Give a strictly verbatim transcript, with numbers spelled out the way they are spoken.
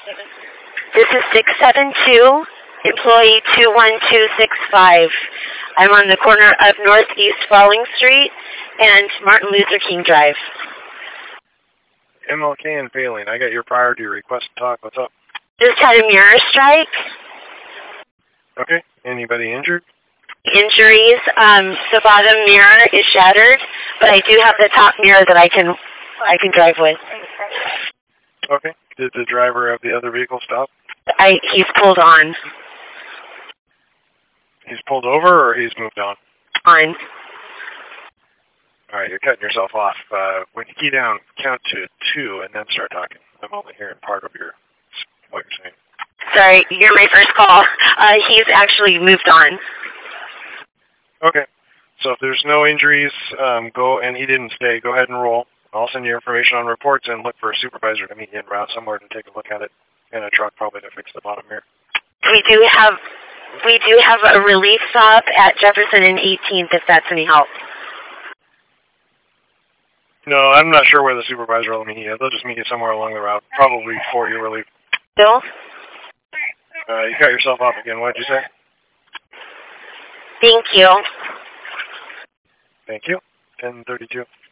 This is six seven two, employee two one two six five. I'm on the corner of Northeast Falling Street and Martin Luther King Drive. M L K and Failing. I got your priority request to talk. What's up? Just had a mirror strike. Okay. Anybody injured? Injuries. Um, the bottom mirror is shattered, but I do have the top mirror that I can I can drive with. Okay. Did the driver of the other vehicle stop? I he's pulled on. He's pulled over, or he's moved on? On. All right, you're cutting yourself off. Uh, when you key down, count to two, and then start talking. I'm only hearing part of your what you're saying. Sorry, you're my first call. Uh, he's actually moved on. Okay. So if there's no injuries, um, go, and he didn't stay, go ahead and roll. I'll send you information on reports and look for a supervisor to meet you en route somewhere to take a look at it, and a truck probably to fix the bottom mirror. We do have we do have a relief stop at Jefferson and eighteenth if that's any help. No, I'm not sure where the supervisor will meet you. They'll just meet you somewhere along the route, probably for your relief. Bill? Uh, you cut yourself off again. What did you say? Thank you. Thank you. ten thirty-two.